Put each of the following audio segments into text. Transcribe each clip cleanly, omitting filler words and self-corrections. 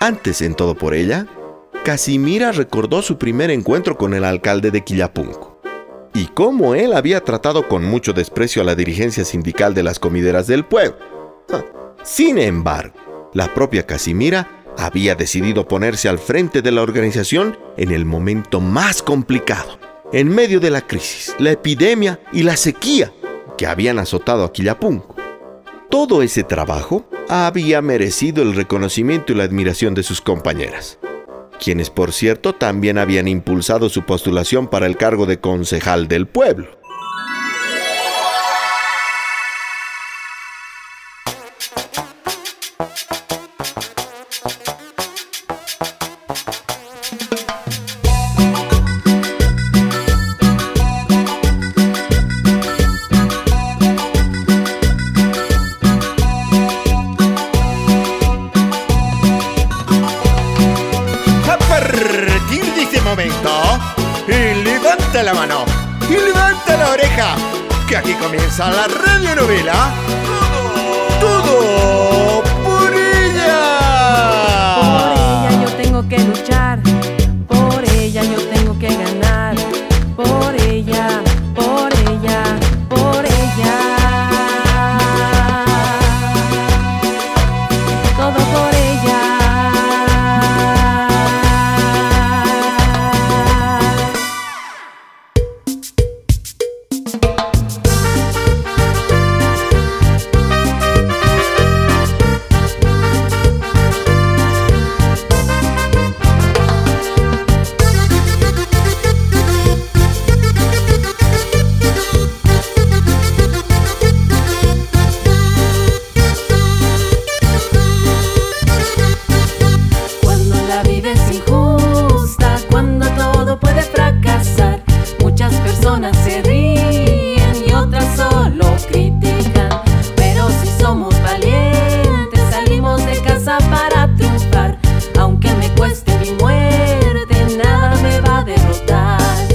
Antes, en Todo por Ella, Casimira recordó su primer encuentro con el alcalde de Quillapunk y cómo él había tratado con mucho desprecio a la dirigencia sindical de las comideras del pueblo. Sin embargo, la propia Casimira había decidido ponerse al frente de la organización en el momento más complicado, en medio de la crisis, la epidemia y la sequía que habían azotado a Quillapunk. Todo ese trabajo había merecido el reconocimiento y la admiración de sus compañeras, quienes, por cierto, también habían impulsado su postulación para el cargo de concejal del pueblo. Y levanta la mano y levanta la oreja, que aquí comienza la radionovela Todo por Ella. Por ella yo tengo que luchar, por ella yo tengo que ganar, por ella, por ella, por ella. Todo por ella. Se ríen y otras solo critican, pero si somos valientes salimos de casa para triunfar. Aunque me cueste mi muerte, nada me va a derrotar.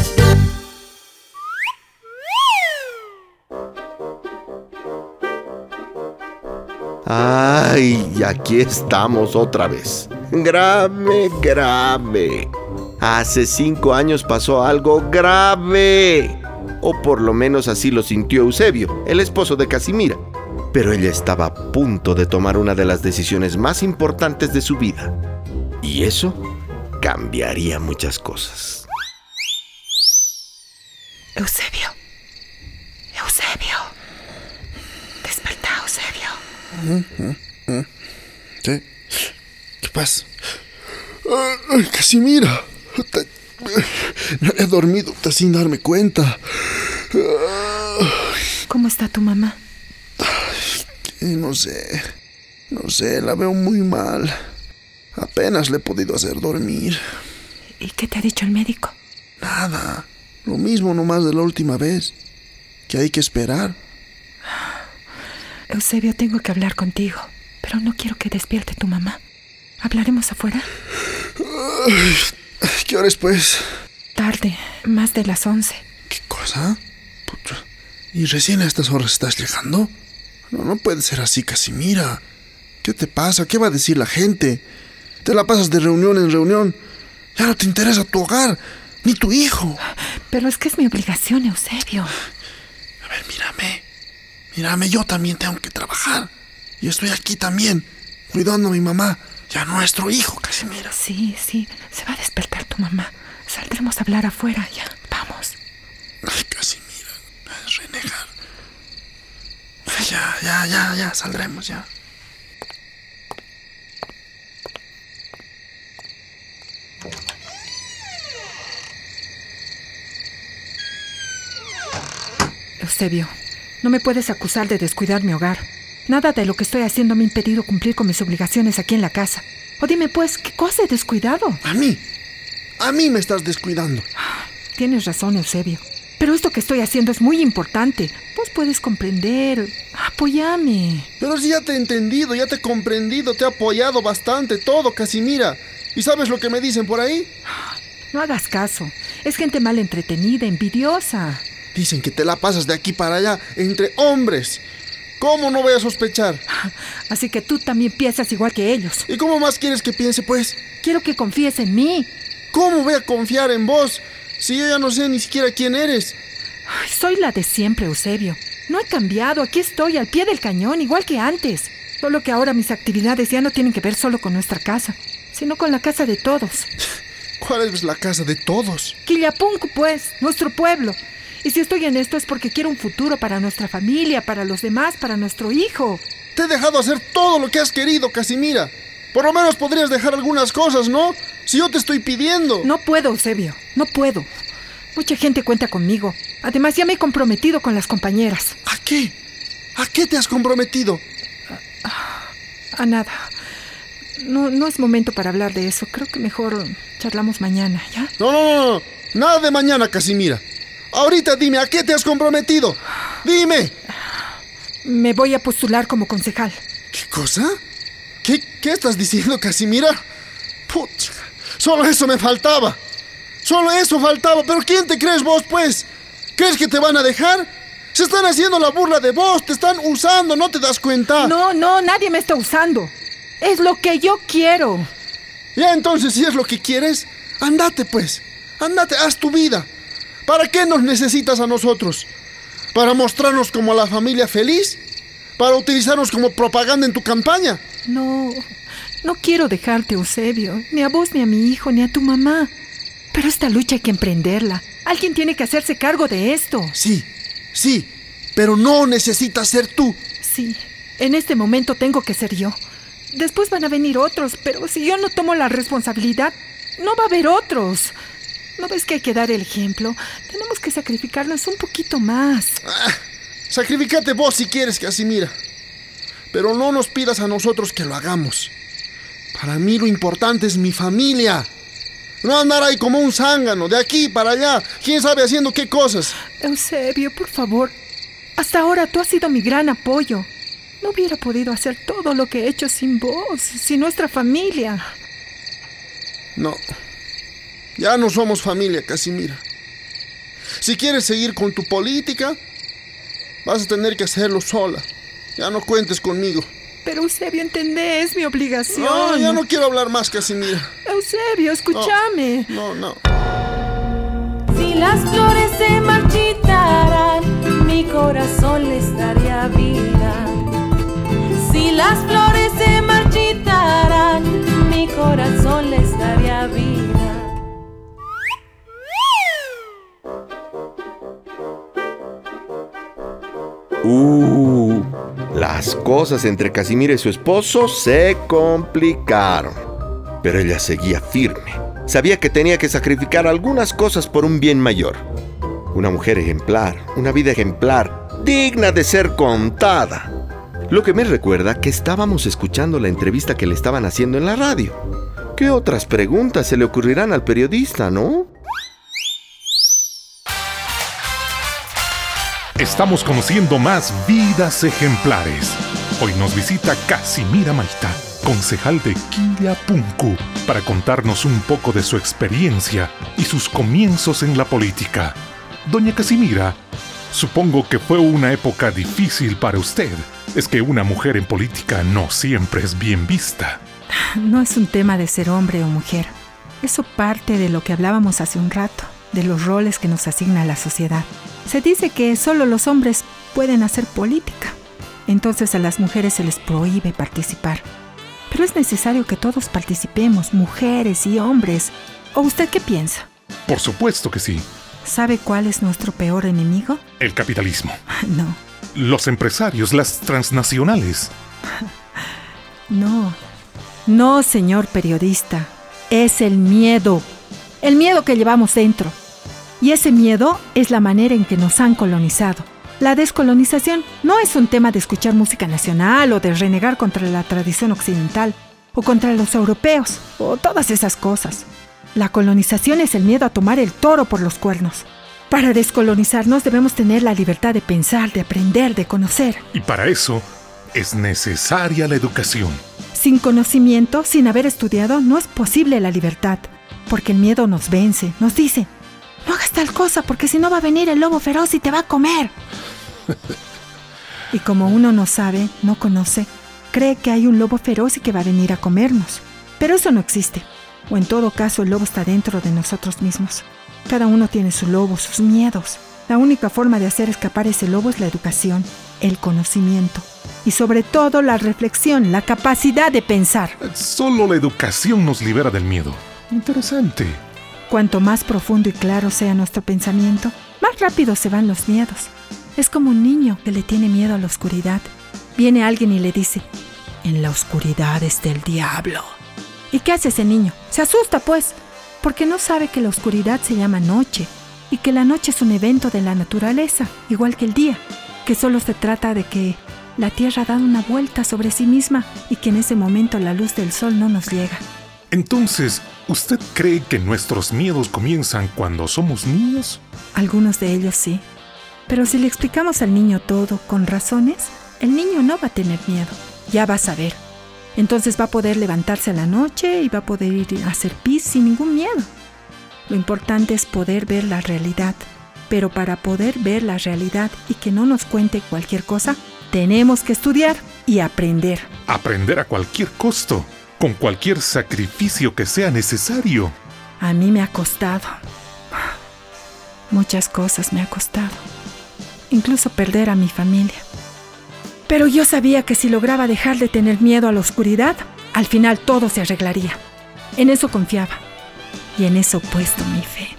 ¡Ay! Y aquí estamos otra vez. Grave. Hace 5 años pasó algo grave. O por lo menos así lo sintió Eusebio, el esposo de Casimira. Pero ella estaba a punto de tomar una de las decisiones más importantes de su vida. Y eso cambiaría muchas cosas. Eusebio. Despertá, Eusebio. ¿Qué? ¿Qué pasa? ¡Ay, Casimira! He dormido sin darme cuenta. ¿Cómo está tu mamá? No sé, la veo muy mal. Apenas le he podido hacer dormir. ¿Y qué te ha dicho el médico? Nada, lo mismo nomás de la última vez. Que hay que esperar. Eusebio, tengo que hablar contigo, pero no quiero que despierte tu mamá. ¿Hablaremos afuera? ¿Qué hora es, pues? Tarde, más de las 11. ¿Qué cosa? ¿Y recién a estas horas estás llegando? No puede ser así, Casimira. ¿Qué te pasa? ¿Qué va a decir la gente? Te la pasas de reunión en reunión. Ya no te interesa tu hogar, ni tu hijo. Pero es que es mi obligación, Eusebio. A ver, mírame, yo también tengo que trabajar. Y estoy aquí también, cuidando a mi mamá y a nuestro hijo, Casimira. Sí, se va a despertar tu mamá. Saldremos a hablar afuera, ya, vamos. Ay, Casimira, es renegar. Ya, saldremos ya. Eusebio, no me puedes acusar de descuidar mi hogar. Nada de lo que estoy haciendo me ha impedido cumplir con mis obligaciones aquí en la casa. O dime pues, ¿qué cosa he descuidado? A mí me estás descuidando. Tienes razón, Eusebio. Pero esto que estoy haciendo es muy importante. Vos puedes comprender. Apóyame. Pero si ya te he entendido, ya te he comprendido, te he apoyado bastante, todo, Casimira. ¿Y sabes lo que me dicen por ahí? No hagas caso. Es gente mal entretenida, envidiosa. Dicen que te la pasas de aquí para allá, entre hombres. ¿Cómo no voy a sospechar? Así que tú también piensas igual que ellos. ¿Y cómo más quieres que piense, pues? Quiero que confíes en mí. ¿Cómo voy a confiar en vos si yo ya no sé ni siquiera quién eres? Ay, soy la de siempre, Eusebio. No he cambiado, aquí estoy, al pie del cañón, igual que antes. Solo que ahora mis actividades ya no tienen que ver solo con nuestra casa, sino con la casa de todos. ¿Cuál es la casa de todos? Quillapunk, pues, nuestro pueblo. Y si estoy en esto es porque quiero un futuro para nuestra familia, para los demás, para nuestro hijo. Te he dejado hacer todo lo que has querido, Casimira. Por lo menos podrías dejar algunas cosas, ¿no? Si yo te estoy pidiendo. No puedo, Eusebio, no puedo. Mucha gente cuenta conmigo. Además, ya me he comprometido con las compañeras. ¿A qué? ¿A qué te has comprometido? A nada. No es momento para hablar de eso. Creo que mejor charlamos mañana, ¿ya? No. Nada de mañana, Casimira. Ahorita dime, ¿a qué te has comprometido? ¡Dime! Me voy a postular como concejal. ¿Qué cosa? ¿Qué estás diciendo, Casimira? Putz, solo eso me faltaba. Solo eso faltaba. ¿Pero quién te crees vos, pues? ¿Crees que te van a dejar? Se están haciendo la burla de vos. Te están usando, ¿no te das cuenta? No, nadie me está usando. Es lo que yo quiero. Ya, entonces, si es lo que quieres, andate, pues. Andate, haz tu vida. ¿Para qué nos necesitas a nosotros? ¿Para mostrarnos como la familia feliz? ¿Para utilizarnos como propaganda en tu campaña? No quiero dejarte, Eusebio. Ni a vos, ni a mi hijo, ni a tu mamá. Pero esta lucha hay que emprenderla. Alguien tiene que hacerse cargo de esto. Sí, pero no necesitas ser tú. Sí, en este momento tengo que ser yo. Después van a venir otros, pero si yo no tomo la responsabilidad, no va a haber otros. ¿No ves que hay que dar el ejemplo? Tenemos que sacrificarnos un poquito más. Sacrificate vos si quieres, Casimira. Pero no nos pidas a nosotros que lo hagamos. Para mí lo importante es mi familia. No andar ahí como un zángano, de aquí para allá. ¿Quién sabe haciendo qué cosas? Eusebio, por favor. Hasta ahora tú has sido mi gran apoyo. No hubiera podido hacer todo lo que he hecho sin vos, sin nuestra familia. No. Ya no somos familia, Casimira. Si quieres seguir con tu política, vas a tener que hacerlo sola. Ya no cuentes conmigo. Pero Eusebio, entendé, es mi obligación. No, ya no quiero hablar más, Casimira. Eusebio, escúchame. No. Si las flores se marchitaran, mi corazón les daría vida. Si las flores se marchitaran, mi corazón les daría vida. Las cosas entre Casimira y su esposo se complicaron. Pero ella seguía firme. Sabía que tenía que sacrificar algunas cosas por un bien mayor. Una mujer ejemplar, una vida ejemplar, digna de ser contada. Lo que me recuerda que estábamos escuchando la entrevista que le estaban haciendo en la radio. ¿Qué otras preguntas se le ocurrirán al periodista, no? Estamos conociendo más vidas ejemplares. Hoy nos visita Casimira Maita, concejal de Quillapunk, para contarnos un poco de su experiencia y sus comienzos en la política. Doña Casimira, supongo que fue una época difícil para usted. Es que una mujer en política no siempre es bien vista. No es un tema de ser hombre o mujer. Eso parte de lo que hablábamos hace un rato, de los roles que nos asigna la sociedad. Se dice que solo los hombres pueden hacer política. Entonces a las mujeres se les prohíbe participar. Pero es necesario que todos participemos, mujeres y hombres. ¿O usted qué piensa? Por supuesto que sí. ¿Sabe cuál es nuestro peor enemigo? El capitalismo. No. Los empresarios, las transnacionales. No, señor periodista. Es el miedo. El miedo que llevamos dentro. Y ese miedo es la manera en que nos han colonizado. La descolonización no es un tema de escuchar música nacional o de renegar contra la tradición occidental o contra los europeos o todas esas cosas. La colonización es el miedo a tomar el toro por los cuernos. Para descolonizarnos debemos tener la libertad de pensar, de aprender, de conocer. Y para eso es necesaria la educación. Sin conocimiento, sin haber estudiado, no es posible la libertad. Porque el miedo nos vence, nos dice: no hagas tal cosa porque si no va a venir el lobo feroz y te va a comer. Y como uno no sabe, no conoce, cree que hay un lobo feroz y que va a venir a comernos. Pero eso no existe. O en todo caso, el lobo está dentro de nosotros mismos. Cada uno tiene su lobo, sus miedos. La única forma de hacer escapar ese lobo es la educación, el conocimiento. Y sobre todo la reflexión, la capacidad de pensar. Solo la educación nos libera del miedo. Interesante. Cuanto más profundo y claro sea nuestro pensamiento, más rápido se van los miedos. Es como un niño que le tiene miedo a la oscuridad. Viene alguien y le dice: en la oscuridad está el diablo. ¿Y qué hace ese niño? Se asusta, pues, porque no sabe que la oscuridad se llama noche y que la noche es un evento de la naturaleza, igual que el día, que solo se trata de que la Tierra da una vuelta sobre sí misma y que en ese momento la luz del sol no nos llega. Entonces, ¿usted cree que nuestros miedos comienzan cuando somos niños? Algunos de ellos sí. Pero si le explicamos al niño todo con razones, el niño no va a tener miedo. Ya va a saber. Entonces va a poder levantarse a la noche y va a poder ir a hacer pis sin ningún miedo. Lo importante es poder ver la realidad. Pero para poder ver la realidad y que no nos cuente cualquier cosa, tenemos que estudiar y aprender. Aprender a cualquier costo, con cualquier sacrificio que sea necesario. A mí me ha costado. Muchas cosas me ha costado. Incluso perder a mi familia. Pero yo sabía que si lograba dejar de tener miedo a la oscuridad, al final todo se arreglaría. En eso confiaba. Y en eso he puesto mi fe.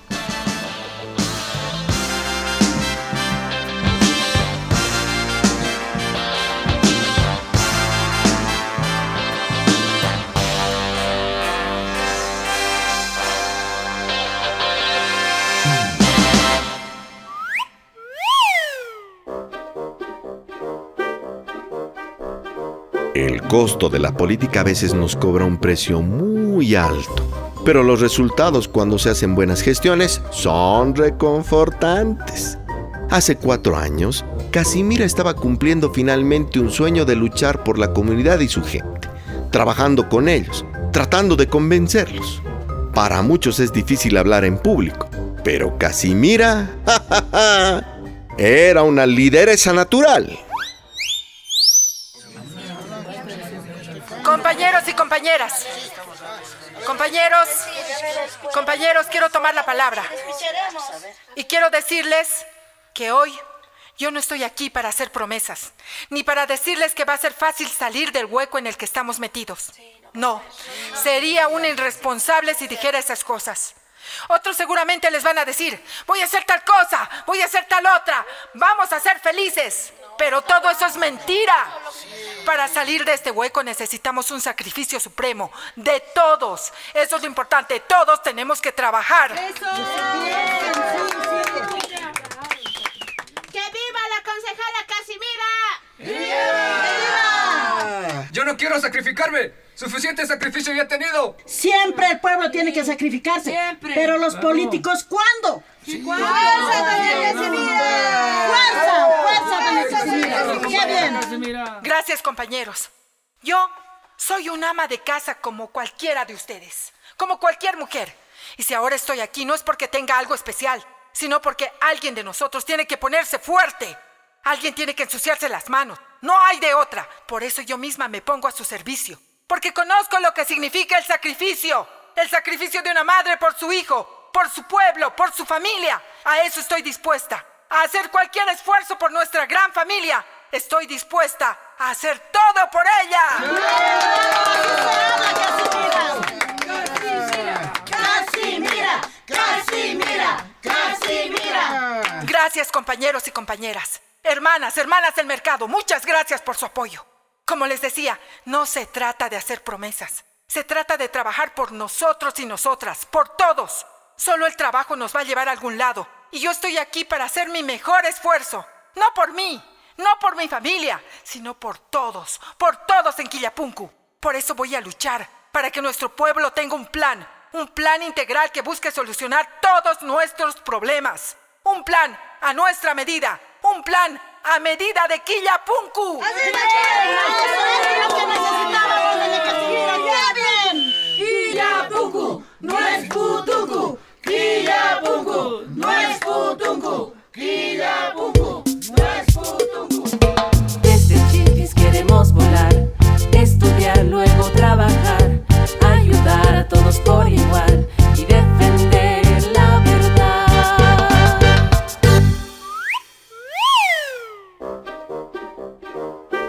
El costo de la política a veces nos cobra un precio muy alto, pero los resultados cuando se hacen buenas gestiones son reconfortantes. Hace 4 años, Casimira estaba cumpliendo finalmente un sueño de luchar por la comunidad y su gente, trabajando con ellos, tratando de convencerlos. Para muchos es difícil hablar en público, pero Casimira era una lideresa natural. Compañeros y compañeras, compañeros, quiero tomar la palabra. Y quiero decirles que hoy yo no estoy aquí para hacer promesas, ni para decirles que va a ser fácil salir del hueco en el que estamos metidos. No, sería un irresponsable si dijera esas cosas. Otros seguramente les van a decir: voy a hacer tal cosa, voy a hacer tal otra, vamos a ser felices. Pero todo eso es mentira. Para salir de este hueco necesitamos un sacrificio supremo de todos. Eso es lo importante. Todos tenemos que trabajar. ¡Eso! ¡Que viva la concejala Casimira! ¡Viva! Yo no quiero sacrificarme. Suficiente sacrificio ya he tenido. Siempre el pueblo tiene que sacrificarse. Siempre. Pero los políticos, ¿cuándo? ¿Cuándo? ¡Fuerza, doña Casimira! ¡Fuerza, doña Casimira! ¡Qué bien! Gracias, compañeros. Yo soy un ama de casa como cualquiera de ustedes, como cualquier mujer. Y si ahora estoy aquí no es porque tenga algo especial, sino porque alguien de nosotros tiene que ponerse fuerte. Alguien tiene que ensuciarse las manos. No hay de otra. Por eso yo misma me pongo a su servicio. Porque conozco lo que significa el sacrificio. El sacrificio de una madre por su hijo, por su pueblo, por su familia. A eso estoy dispuesta. A hacer cualquier esfuerzo por nuestra gran familia. Estoy dispuesta a hacer todo por ella. ¡Casimira! ¡Casimira! ¡Casimira! Gracias, compañeros y compañeras. Hermanas del mercado, muchas gracias por su apoyo. Como les decía, no se trata de hacer promesas. Se trata de trabajar por nosotros y nosotras, por todos. Solo el trabajo nos va a llevar a algún lado. Y yo estoy aquí para hacer mi mejor esfuerzo. No por mí, no por mi familia, sino por todos en Quillapunku. Por eso voy a luchar, para que nuestro pueblo tenga un plan integral que busque solucionar todos nuestros problemas. Un plan a nuestra medida, un plan a medida de Quillapunku. ¡Quillapunku! ¡No es Putunku! ¡Quillapunku! ¡No es Putunku! ¡Quillapunku! ¡No es Putunku!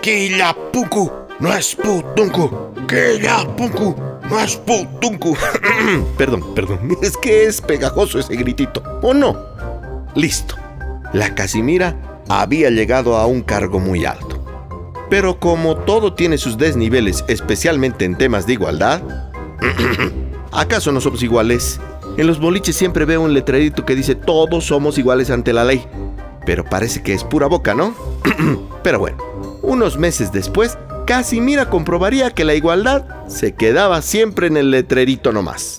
Quillapunku no es putunku. Quillapunku no es putunku. Perdón, es que es pegajoso ese gritito, ¿o no? Listo. La Casimira había llegado a un cargo muy alto. Pero como todo tiene sus desniveles, especialmente en temas de igualdad, ¿acaso no somos iguales? En los boliches siempre veo un letrerito que dice todos somos iguales ante la ley. Pero parece que es pura boca, ¿no? Pero bueno, unos meses después, Casimira comprobaría que la igualdad se quedaba siempre en el letrerito nomás.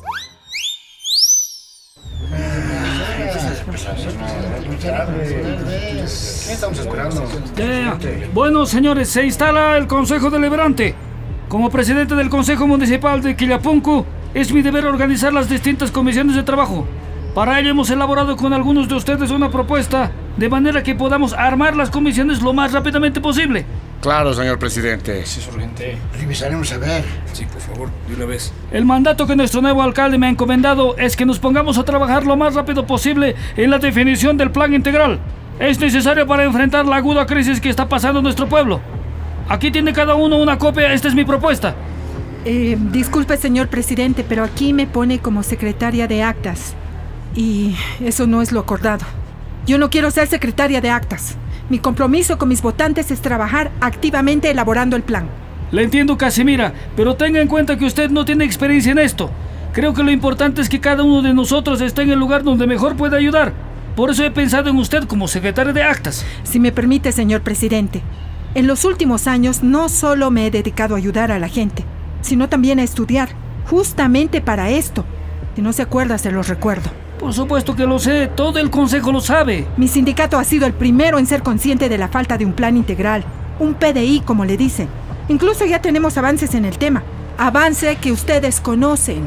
Bueno, señores, se instala el Consejo Deliberante. Como presidente del Consejo Municipal de Quillapunku, es mi deber organizar las distintas comisiones de trabajo. Para ello hemos elaborado con algunos de ustedes una propuesta, de manera que podamos armar las comisiones lo más rápidamente posible. Claro, señor presidente. Sí, es urgente. Revisaremos a ver. Sí, por favor, de una vez. El mandato que nuestro nuevo alcalde me ha encomendado es que nos pongamos a trabajar lo más rápido posible en la definición del plan integral. Es necesario para enfrentar la aguda crisis que está pasando en nuestro pueblo. Aquí tiene cada uno una copia, esta es mi propuesta. Disculpe, señor presidente, pero aquí me pone como secretaria de actas. Y eso no es lo acordado. Yo no quiero ser secretaria de actas. Mi compromiso con mis votantes es trabajar activamente elaborando el plan. Le entiendo, Casimira, pero tenga en cuenta que usted no tiene experiencia en esto. Creo que lo importante es que cada uno de nosotros esté en el lugar donde mejor pueda ayudar. Por eso he pensado en usted como secretaria de actas. Si me permite, señor presidente, en los últimos años no solo me he dedicado a ayudar a la gente, sino también a estudiar, justamente para esto. Si no se acuerda, se los recuerdo. Por supuesto que lo sé, todo el consejo lo sabe. Mi sindicato ha sido el primero en ser consciente de la falta de un plan integral, un PDI como le dicen. Incluso ya tenemos avances en el tema, avance que ustedes conocen.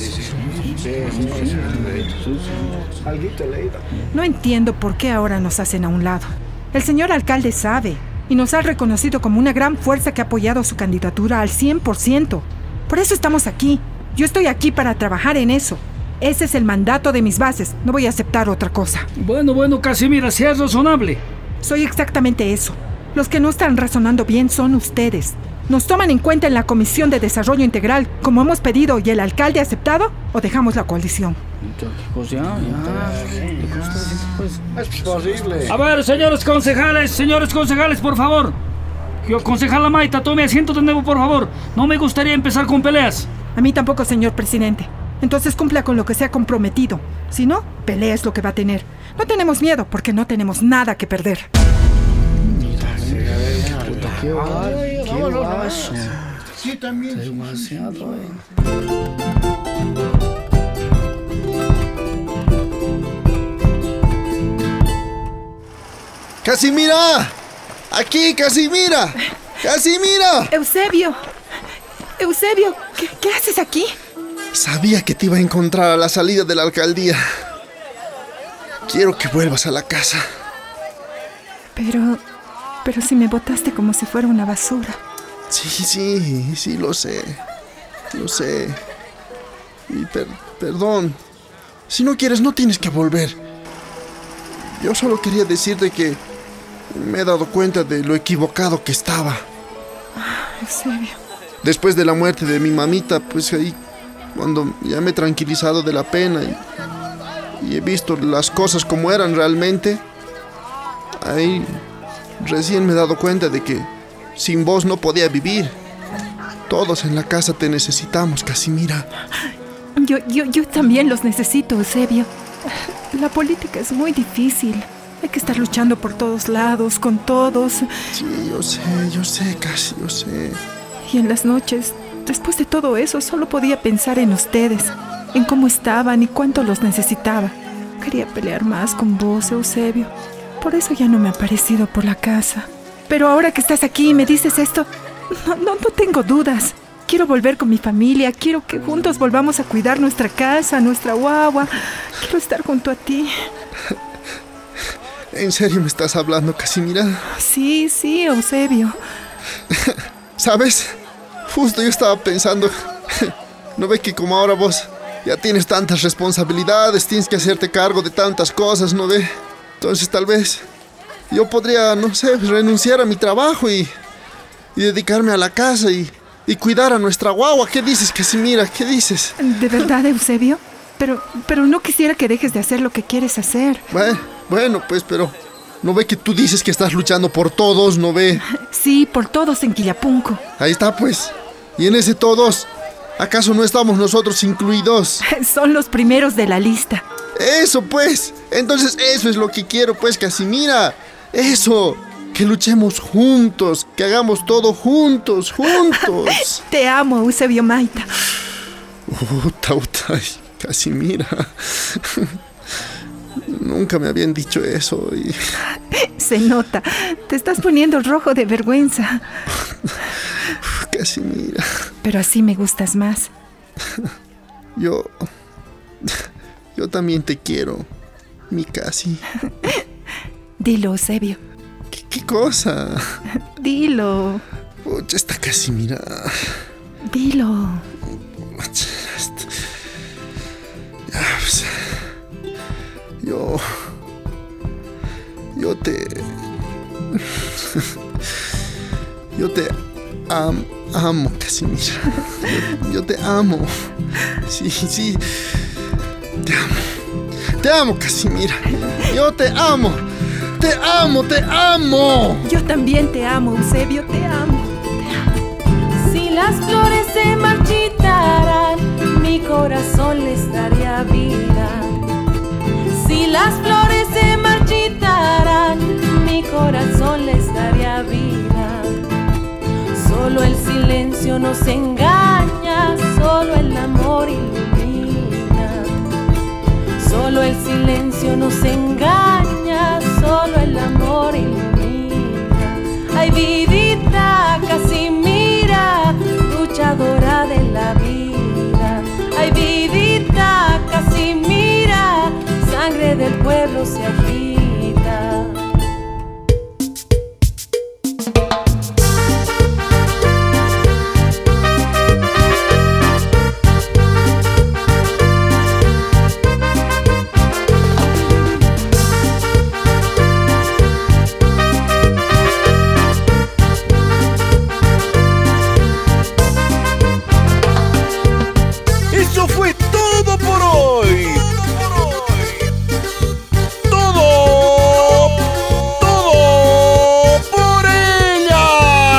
No entiendo por qué ahora nos hacen a un lado. El señor alcalde sabe y nos ha reconocido como una gran fuerza que ha apoyado su candidatura al 100%. Por eso estamos aquí. Yo estoy aquí para trabajar en eso. Ese es el mandato de mis bases. No voy a aceptar otra cosa. Bueno, Casimira, seas razonable. Soy exactamente eso. Los que no están razonando bien son ustedes. ¿Nos toman en cuenta en la Comisión de Desarrollo Integral como hemos pedido y el alcalde ha aceptado? ¿O dejamos la coalición? Es posible. A ver, señores concejales, por favor. Concejala Maita, tome asiento de nuevo, por favor. No me gustaría empezar con peleas. A mí tampoco, señor presidente. Entonces cumpla con lo que se ha comprometido. Si no, pelea es lo que va a tener. No tenemos miedo porque no tenemos nada que perder. Sí, también. Demasiado. ¡Casimira! ¡Aquí, Casimira! ¡Casimira! Eusebio, ¿qué haces aquí? Sabía que te iba a encontrar a la salida de la alcaldía. Quiero que vuelvas a la casa. Pero si me botaste como si fuera una basura. Sí, lo sé. Y perdón. Si no quieres, no tienes que volver. Yo solo quería decirte que me he dado cuenta de lo equivocado que estaba. Eusebio. Después de la muerte de mi mamita, pues ahí, cuando ya me he tranquilizado de la pena y he visto las cosas como eran realmente, ahí recién me he dado cuenta de que sin vos no podía vivir. Todos en la casa te necesitamos, Casimira. Yo también los necesito, Eusebio. La política es muy difícil. Hay que estar luchando por todos lados, con todos. Sí, yo sé, Casi, yo sé. Y en las noches, después de todo eso, solo podía pensar en ustedes, en cómo estaban y cuánto los necesitaba. Quería pelear más con vos, Eusebio. Por eso ya no me he aparecido por la casa. Pero ahora que estás aquí y me dices esto, no tengo dudas. Quiero volver con mi familia, quiero que juntos volvamos a cuidar nuestra casa, nuestra guagua. Quiero estar junto a ti. ¿En serio me estás hablando, Casimira? Sí, Eusebio. ¿Sabes? Justo yo estaba pensando, ¿no ves que como ahora vos ya tienes tantas responsabilidades, tienes que hacerte cargo de tantas cosas, ¿no ves? Entonces tal vez yo podría, no sé, renunciar a mi trabajo y y dedicarme a la casa y cuidar a nuestra guagua. ¿Qué dices, Casimira? ¿Qué dices? ¿De verdad, Eusebio? Pero no quisiera que dejes de hacer lo que quieres hacer. Bueno, pues, pero ¿no ve que tú dices que estás luchando por todos? ¿No ve? Sí, por todos en Quillapunco. Ahí está, pues. Y en ese todos, ¿acaso no estamos nosotros incluidos? Son los primeros de la lista. Eso, pues. Entonces eso es lo que quiero, pues, Casimira. Eso. Que luchemos juntos, que hagamos todo juntos. Te amo, Eusebio Maita. Tauta, Casimira. Nunca me habían dicho eso y... Se nota, te estás poniendo rojo de vergüenza. Casimira. Pero así me gustas más. Yo también te quiero, mi Casi. Dilo, Eusebio. ¿Qué cosa? Dilo. Pucha, esta Casimira. Dilo. Ya, pues, yo te amo, Casimira. Yo te amo. Sí. Te amo, Casimira. Yo te amo. Te amo. Yo también te amo, Eusebio, te amo. Si las flores se marchitaran, mi corazón les daría vida. Si las flores se marchitaran, mi corazón les daría vida. Solo el silencio nos engaña, solo el amor ilumina. Solo el silencio nos engaña, solo el amor ilumina. Ay, vidita Casimira, luchadora de la vida. Ay, vidita Casimira, sangre del pueblo se agita. Eso fue todo por hoy. Todo por ella.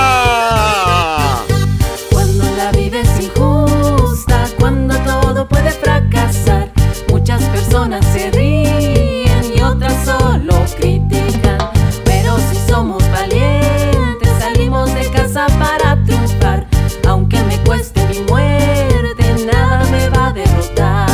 Cuando la vida es injusta, cuando todo puede fracasar, muchas personas se ríen y otras solo critican. Pero si somos valientes, salimos de casa para triunfar. Aunque me cueste mi muerte, nada me va a derrotar.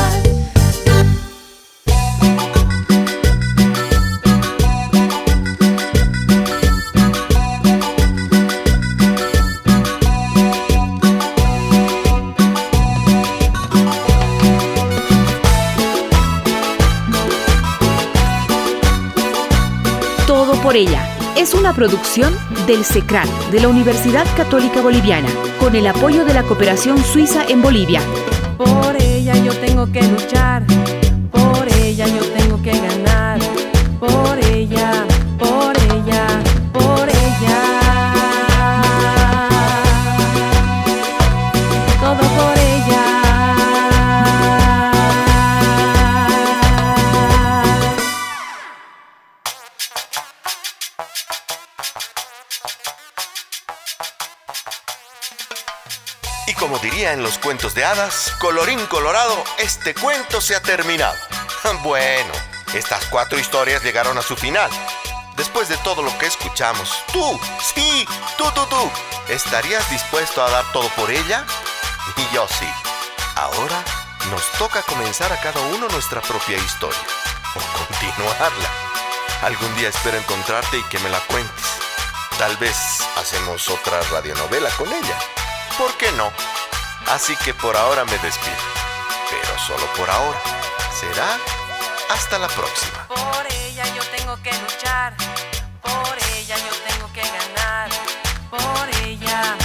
Todo por ella es una producción del CECRAL de la Universidad Católica Boliviana, con el apoyo de la Cooperación Suiza en Bolivia. Por ella yo tengo que luchar, por ella yo tengo que ganar, por ella, por ella, por ella. Todo por ella. Y como diría en los cuentos de hadas, colorín colorado, este cuento se ha terminado. Bueno, estas 4 historias llegaron a su final. Después de todo lo que escuchamos, tú, sí, tú, ¿estarías dispuesto a dar todo por ella? Y yo sí. Ahora nos toca comenzar a cada uno nuestra propia historia, o continuarla. Algún día espero encontrarte y que me la cuentes. Tal vez hacemos otra radionovela con ella. ¿Por qué no? Así que por ahora me despido. Pero solo por ahora. Será hasta la próxima. Por ella yo tengo que luchar, por ella yo tengo que ganar, por ella.